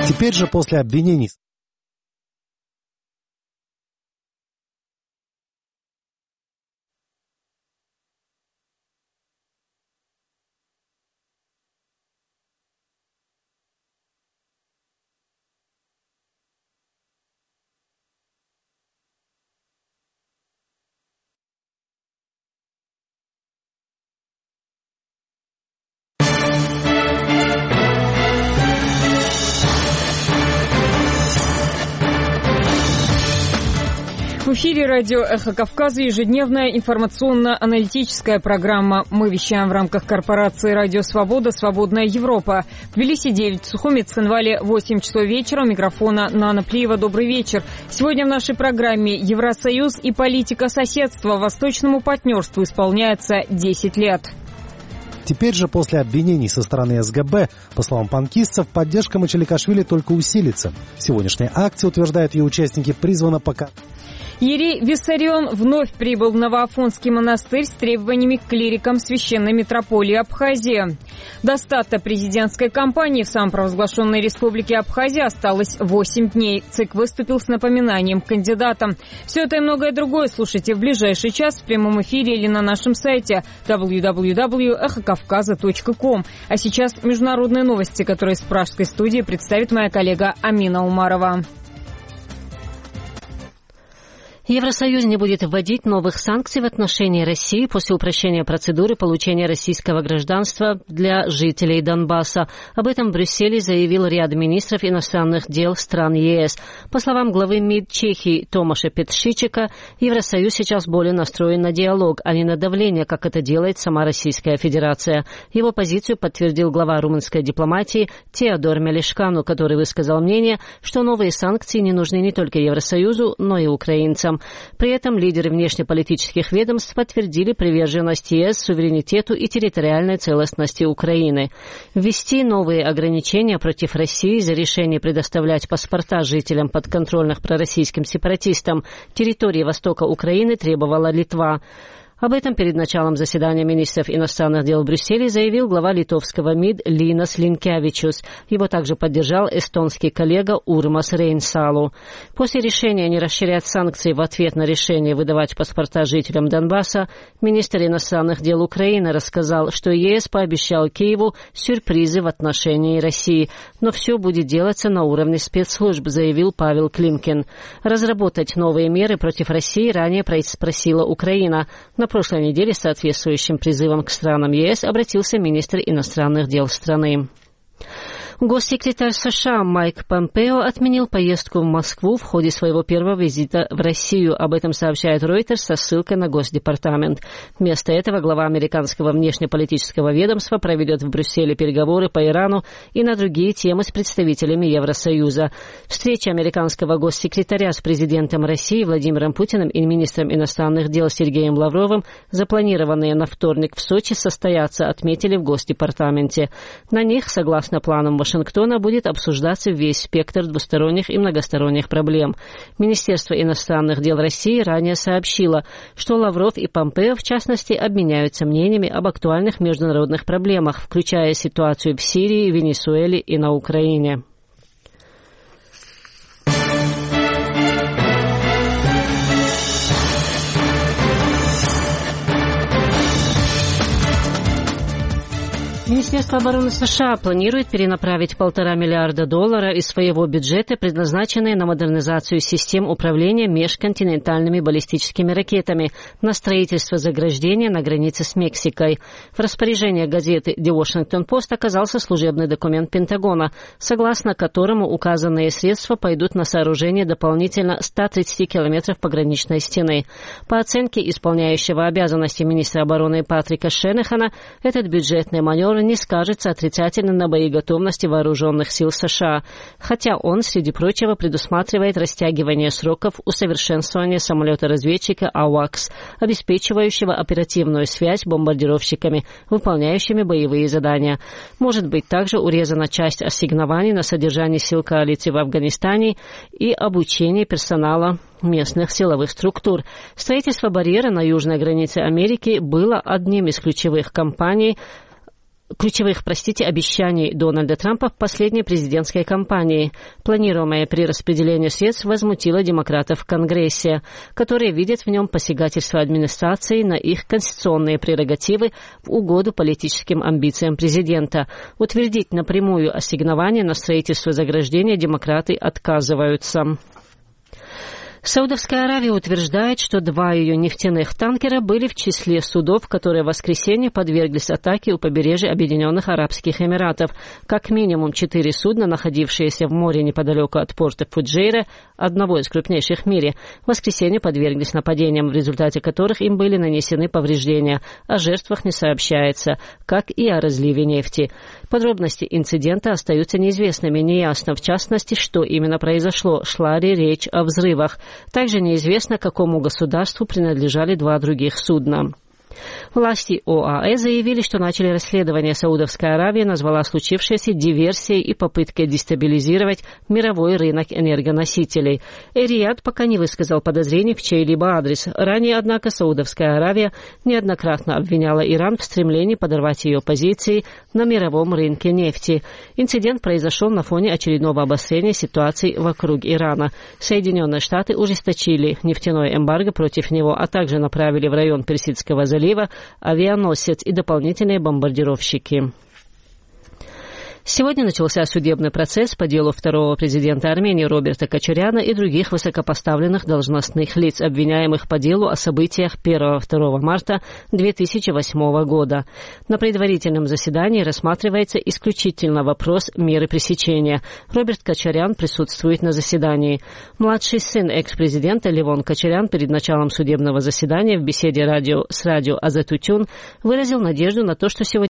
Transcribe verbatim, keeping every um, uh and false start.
Теперь же после обвинений... В эфире радио «Эхо Кавказа» ежедневная информационно-аналитическая программа. Мы вещаем в рамках корпорации «Радио Свобода. Свободная Европа». В Тбилиси девять, в Сухуми, Цхинвале восемь часов вечера. У микрофона Нана Плиева. Добрый вечер. Сегодня в нашей программе «Евросоюз и политика соседства. Восточному партнерству исполняется десять лет». Теперь же после обвинений со стороны СГБ, по словам панкистцев, поддержка Мичеликашвили только усилится. Сегодняшняя акция, утверждают ее участники, призвана пока... Иерей Виссарион вновь прибыл в Новоафонский монастырь с требованиями к клирикам священной митрополии Абхазии. До старта президентской кампании в самопровозглашенной республике Абхазия осталось восемь дней. ЦИК выступил с напоминанием кандидатам. Все это и многое другое слушайте в ближайший час в прямом эфире или на нашем сайте дабл ю дабл ю дабл ю точка эхо кавказа точка ком. А сейчас международные новости, которые с пражской студии представит моя коллега Амина Умарова. Евросоюз не будет вводить новых санкций в отношении России после упрощения процедуры получения российского гражданства для жителей Донбасса. Об этом в Брюсселе заявил ряд министров иностранных дел стран ЕС. По словам главы МИД Чехии Томаша Петшичика, Евросоюз сейчас более настроен на диалог, а не на давление, как это делает сама Российская Федерация. Его позицию подтвердил глава румынской дипломатии Теодор Мелешкану, который высказал мнение, что новые санкции не нужны не только Евросоюзу, но и украинцам. При этом лидеры внешнеполитических ведомств подтвердили приверженность ЕС суверенитету и территориальной целостности Украины. Ввести новые ограничения против России за решение предоставлять паспорта жителям подконтрольных пророссийским сепаратистам территории востока Украины требовала Литва. Об этом перед началом заседания министров иностранных дел в Брюсселе заявил глава литовского МИД Линас Линкевичус. Его также поддержал эстонский коллега Урмас Рейнсалу. После решения не расширять санкции в ответ на решение выдавать паспорта жителям Донбасса, министр иностранных дел Украины рассказал, что ЕС пообещал Киеву сюрпризы в отношении России. Но все будет делаться на уровне спецслужб, заявил Павел Климкин. Разработать новые меры против России ранее просила Украина. На прошлой неделе с соответствующим призывом к странам ЕС обратился министр иностранных дел страны. Госсекретарь США Майк Помпео отменил поездку в Москву в ходе своего первого визита в Россию. Об этом сообщает Reuters со ссылкой на Госдепартамент. Вместо этого глава американского внешнеполитического ведомства проведет в Брюсселе переговоры по Ирану и на другие темы с представителями Евросоюза. Встреча американского госсекретаря с президентом России Владимиром Путиным и министром иностранных дел Сергеем Лавровым, запланированные на вторник в Сочи, состоятся, отметили в Госдепартаменте. На них, согласно планам Вашингтона, будет обсуждаться весь спектр двусторонних и многосторонних проблем. Министерство иностранных дел России ранее сообщило, что Лавров и Помпео, в частности, обменяются мнениями об актуальных международных проблемах, включая ситуацию в Сирии, Венесуэле и на Украине. Министерство обороны США планирует перенаправить полтора миллиарда долларов из своего бюджета, предназначенные на модернизацию систем управления межконтинентальными баллистическими ракетами, на строительство заграждения на границе с Мексикой. В распоряжении газеты The Washington Post оказался служебный документ Пентагона, согласно которому указанные средства пойдут на сооружение дополнительно ста тридцати километров пограничной стены. По оценке исполняющего обязанности министра обороны Патрика Шенехана, этот бюджетный маневр не скажется отрицательно на боеготовности вооруженных сил США, хотя он, среди прочего, предусматривает растягивание сроков усовершенствования самолета-разведчика АВАКС, обеспечивающего оперативную связь с бомбардировщиками, выполняющими боевые задания. Может быть также урезана часть ассигнований на содержание сил коалиции в Афганистане и обучение персонала местных силовых структур. Строительство барьера на южной границе Америки было одним из ключевых кампаний ключевых, простите, обещаний Дональда Трампа в последней президентской кампании. Планируемое перераспределение средств возмутило демократов в Конгрессе, которые видят в нем посягательство администрации на их конституционные прерогативы в угоду политическим амбициям президента. Утвердить напрямую ассигнование на строительство заграждения демократы отказываются. Саудовская Аравия утверждает, что два ее нефтяных танкера были в числе судов, которые в воскресенье подверглись атаке у побережья Объединенных Арабских Эмиратов. Как минимум четыре судна, находившиеся в море неподалеку от порта Фуджейра, одного из крупнейших в мире, в воскресенье подверглись нападениям, в результате которых им были нанесены повреждения. О жертвах не сообщается, как и о разливе нефти. Подробности инцидента остаются неизвестными. Неясно, в частности, что именно произошло, шла ли речь о взрывах. Также неизвестно, какому государству принадлежали два других судна. Власти ОАЭ заявили, что начали расследование. Саудовская Аравия назвала случившееся диверсией и попыткой дестабилизировать мировой рынок энергоносителей. Эр-Рияд пока не высказал подозрений в чей-либо адрес. Ранее, однако, Саудовская Аравия неоднократно обвиняла Иран в стремлении подорвать ее позиции на мировом рынке нефти. Инцидент произошел на фоне очередного обострения ситуации вокруг Ирана. Соединенные Штаты ужесточили нефтяное эмбарго против него, а также направили в район Персидского залива авианосец и дополнительные бомбардировщики. Сегодня начался судебный процесс по делу второго президента Армении Роберта Кочаряна и других высокопоставленных должностных лиц, обвиняемых по делу о событиях первого-второго марта две тысячи восьмого года. На предварительном заседании рассматривается исключительно вопрос меры пресечения. Роберт Кочарян присутствует на заседании. Младший сын экс-президента Левон Кочарян перед началом судебного заседания в беседе радио с радио Азатутюн выразил надежду на то, что сегодня